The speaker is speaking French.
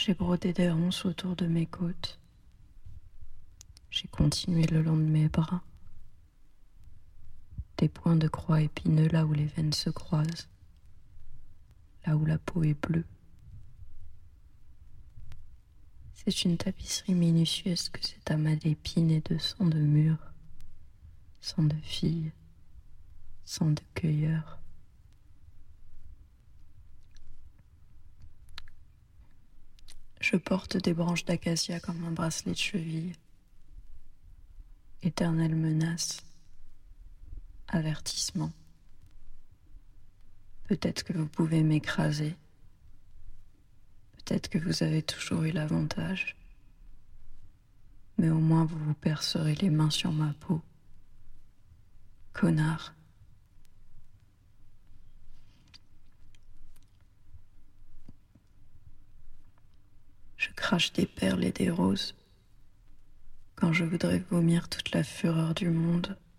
J'ai brodé des ronces autour de mes côtes. J'ai continué le long de mes bras. Des points de croix épineux là où les veines se croisent, là où la peau est bleue. C'est une tapisserie minutieuse que cet amas d'épines et de sang de mur, sang de fille, sang de cueilleur. Je porte des branches d'acacia comme un bracelet de cheville. Éternelle menace, avertissement. Peut-être que vous pouvez m'écraser. Peut-être que vous avez toujours eu l'avantage. Mais au moins vous vous percerez les mains sur ma peau. Connard. Je crache des perles et des roses quand je voudrais vomir toute la fureur du monde.